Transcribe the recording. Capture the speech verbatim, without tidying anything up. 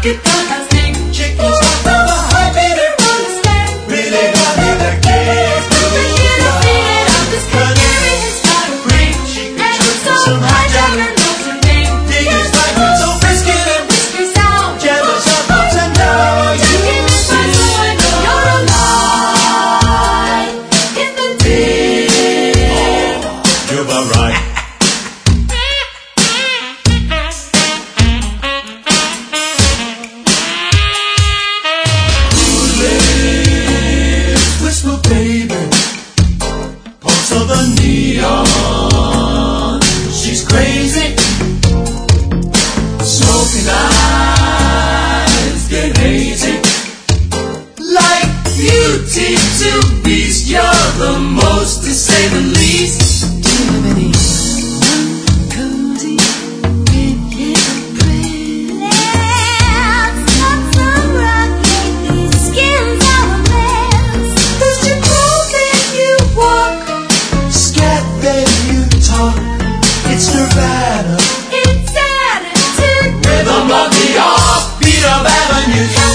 rocket fantastic. Chicken's got the heartbeat and understand. Really got me the kids. Moving in the beat of this canary has got a brain. She can shoot some high jam and knows her name. Diggy's like so frisky and whiskey sound. Jammers up ups and downs. Taking this right so I know you're alive. In the deep. You're about right. Whisper, baby, pulse of the neon. She's crazy, smoking eyes get hazy. Like beauty to beast, you're the most, to say the least. Cozy, get little pretty. Let's talk some rock, make these skins our mess. Does you groove, then you walk? Scat, then you talk. It's Nirvana, It's attitude. rhythm of the offbeat of avenues.